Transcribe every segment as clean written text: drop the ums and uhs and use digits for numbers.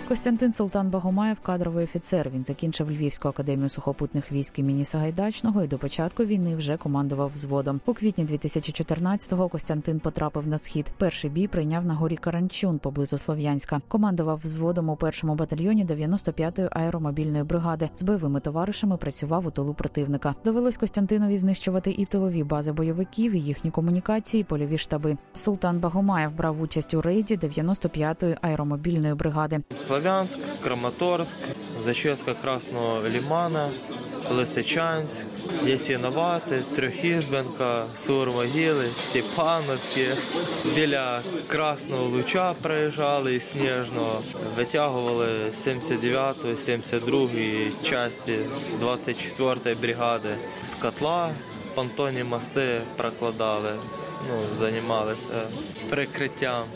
Костянтин Султан Багомаєв – кадровий офіцер. Він закінчив Львівську академію сухопутних військ імені Сагайдачного і до початку війни вже командував взводом. У квітні 2014-го Костянтин потрапив на схід. Перший бій прийняв на горі Каранчун поблизу Слов'янська. Командував взводом у 1-му батальйоні 95-ї аеромобільної бригади. З бойовими товаришами працював у тилу противника. Довелось Костянтинові знищувати і тилові бази бойовиків, і їхні комунікації, і польові штаби. Султан Багомаєв брав участь у рейді 95-ї аеромобільної бригади. Слов'янськ, Краматорськ, зачистка Красного Лимана, Лисичанськ, Ясіновати, Трьохізбенка, Сур-Могили, Степановки. Біля Красного Луча проїжджали, Сніжного. Витягували 79-ї, 72-ї часті 24-ї бригади. З котла понтонні мости прокладали, займалися прикриттям.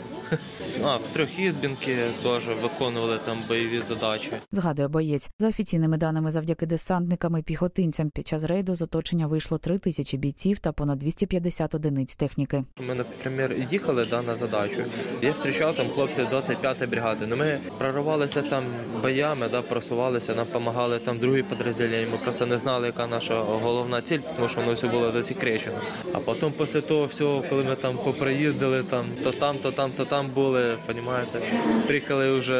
В Трьохізбінки теж виконували там бойові задачі. Згадує боєць. За офіційними даними, завдяки десантникам і піхотинцям під час рейду з оточення вийшло 3000 бійців та понад 250 одиниць техніки. Ми, наприклад, їхали на задачу. Я зустрічав там хлопців 25-ї бригади. Ми проривалися там боями, просувалися, нам допомагали там другі підрозділення. Ми просто не знали, яка наша головна ціль, тому що воно все було засекречено. А потім після того всього, коли ми там поприїздили, то там були, розумієте, приїхали вже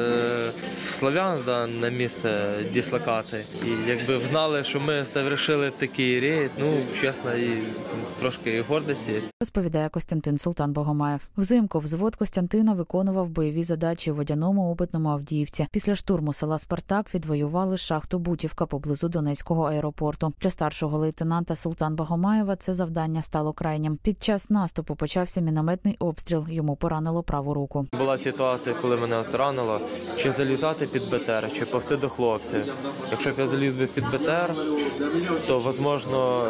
в Слов'ян на місце дислокації. І якби знали, що ми завершили такий рейд, чесно, і трошки гордості є. Розповідає Костянтин Султан Багомаєв. Взимку взвод Костянтина виконував бойові задачі у Водяному опитному Авдіївці. Після штурму села Спартак відвоювали шахту Бутівка поблизу Донецького аеропорту. Для старшого лейтенанта Султан Багомаєва це завдання стало крайнім. Під час наступу почався мінометний обстріл. Йому поранило праву руку. Була ситуація, коли мене ранило, чи залізати під БТР, чи повсти до хлопців. Якщо б я заліз би під БТР, то, можливо,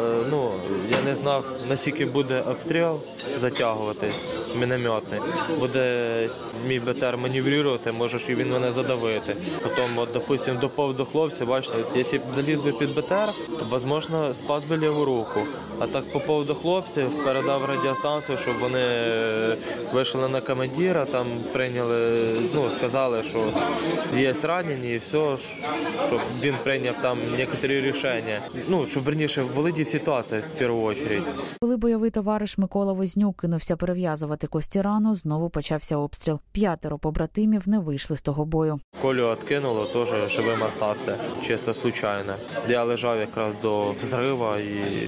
я не знав, наскільки буде обстріл затягуватись, мінометний. Буде мій БТР маневрувати, може і він мене задавити. Потім, допустим, допов до хлопців, бачите, якщо б заліз би під БТР, то, можливо, спас би ліву руку. А так попав до хлопців, передав радіостанцію, щоб вони вийшли на командира, там прийняли, сказали, що є ранені і все, щоб він прийняв там некоторі рішення. Щоб, верніше, володів ситуацію в першу чергу. Коли бойовий товариш Микола Вознюк кинувся перев'язувати Кості рану, знову почався обстріл. 5 побратимів не вийшли з того бою. Колю відкинуло, теж живим остався, чисто случайно. Я лежав якраз до взриву і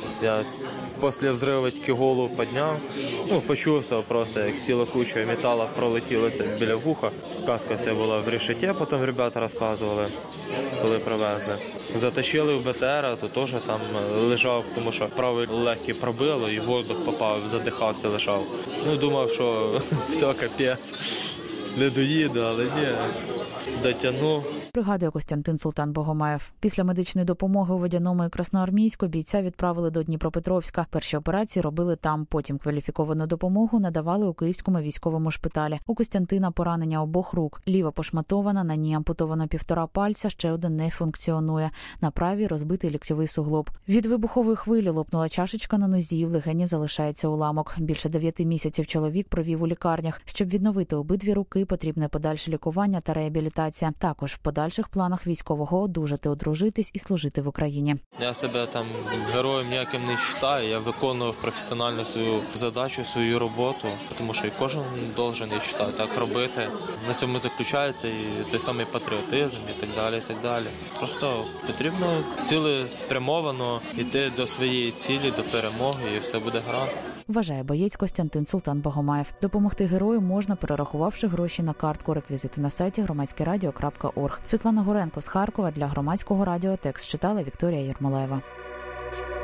я після взриву тільки голову підняв, почувствував просто, як ціла куча металу пролетілася біля вуха. Каска ця була в решеті, потім ребята розказували, коли привезли. Затащили в БТР, то теж там лежав, тому що правий легкий пробило і воздух попав, задихався, лежав. Думав, що все, капець, не доїду, але ні, дотягну. Пригадує Костянтин Султан Багомаєв. Після медичної допомоги у Водяному і Красноармійську бійця відправили до Дніпропетровська. Перші операції робили там, потім кваліфіковану допомогу надавали у Київському військовому шпиталі. У Костянтина поранення обох рук. Ліва пошматована, на ній ампутовано 1,5 пальця, ще один не функціонує. На правій розбитий ліктьовий суглоб. Від вибухової хвилі лопнула чашечка на нозі, в легені залишається уламок. Більше 9 місяців чоловік провів у лікарнях. Щоб відновити обидві руки, потрібне подальше лікування та реабілітація. Також в подальших планах військового одужати, одружитись і служити в Україні. Я себе там героєм ніяким не вважаю. Я виконую професіонально свою задачу, свою роботу, тому що і кожен должен, я вважаю, так робити. На цьому заключається і той самий патріотизм і так далі, і так далі. Просто потрібно цілеспрямовано йти до своєї цілі, до перемоги, і все буде гаразд. Вважає боєць Костянтин Султан Багомаєв. Допомогти герою можна, перерахувавши гроші на картку. Реквізити на сайті громадськерадіо.орг. Світлана Горенко з Харкова для Громадського радіо. Текст читала Вікторія Єрмолаєва.